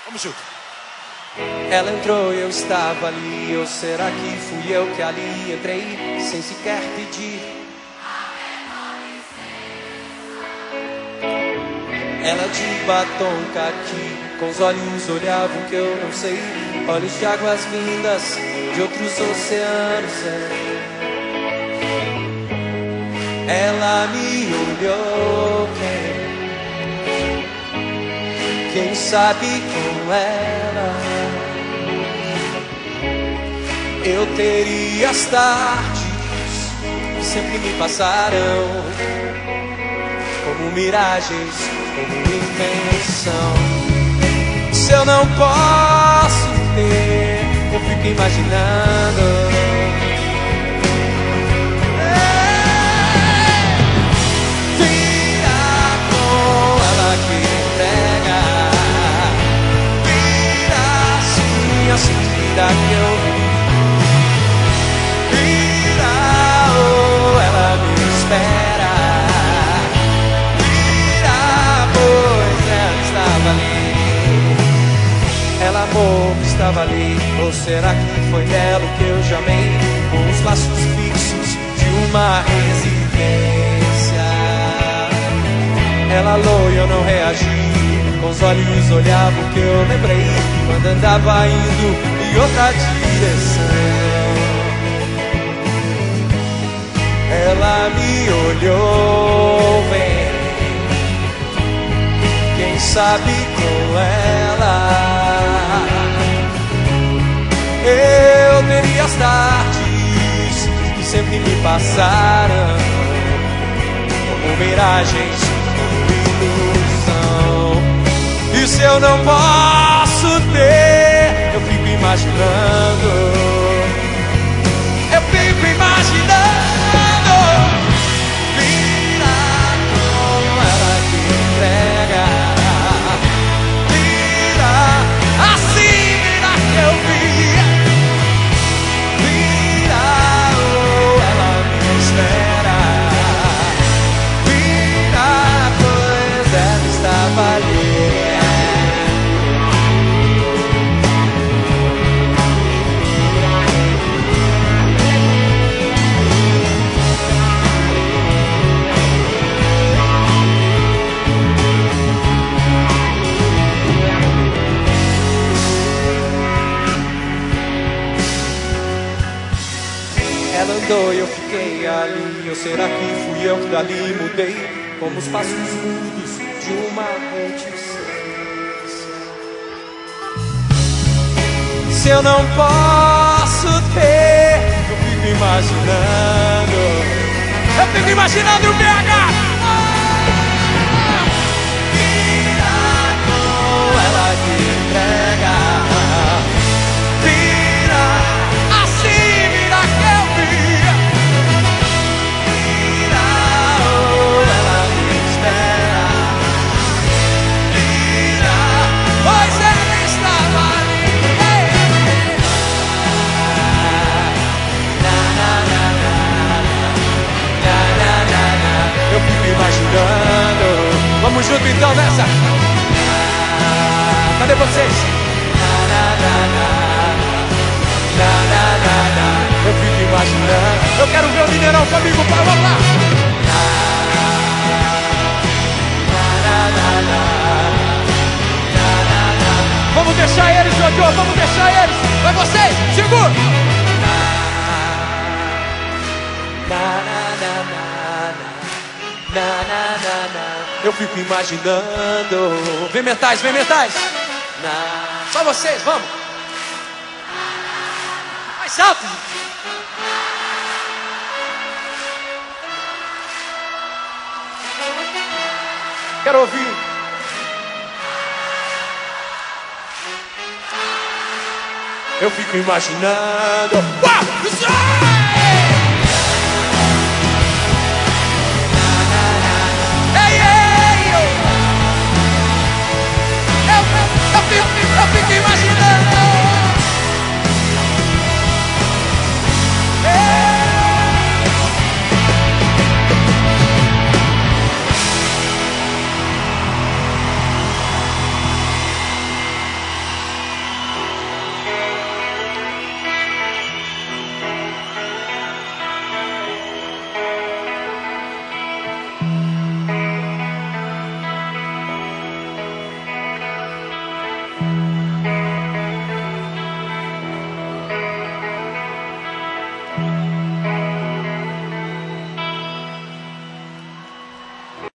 Vamos junto. Ela entrou e eu estava ali. Ou será que fui eu que ali entrei sem sequer pedir? Ela de batom caqui, com os olhos olhava o que eu não sei. Olhos de águas vindas de outros oceanos. Ela me olhou, quem sabe com ela eu teria as tardes que sempre me passaram como miragens, como invenção. Se eu não posso ter, eu fico imaginando. A sentida que eu vi, vira, oh, ela me espera, vira, pois ela estava ali, ela amor estava ali. Ou será que foi dela o que eu já amei, com os laços fixos de uma residência? Ela alô e eu não reagi, com os olhos olhava o que eu lembrei quando andava indo em outra direção. Ela me olhou bem, quem sabe com ela eu teria as tardes que sempre me passaram como miragens, como ilusão. E se eu não posso ter, eu fico imaginando. Eu fico imaginando. Vira com ela que entrega. Vira, assim vira que eu vi. Vira, oh, ela me espera. Vira, pois ela estava ali. Ela andou e eu fiquei ali. Ou será que fui eu que dali mudei, como os passos mudos de uma reticência? Se eu não posso ter, eu fico imaginando. Eu fico imaginando o BH. Vira com ela que entrega. Imaginando. Vamos junto então nessa. Cadê vocês? Eu fico imaginando. Eu quero ver o Mineirão comigo, pai, vamos lá. Vamos deixar eles, Jojo, vamos deixar eles. Vai vocês, segura. Eu fico imaginando. Vem metais, vem metais. Só vocês, vamos. Mais alto. Quero ouvir. Eu fico imaginando. Uau!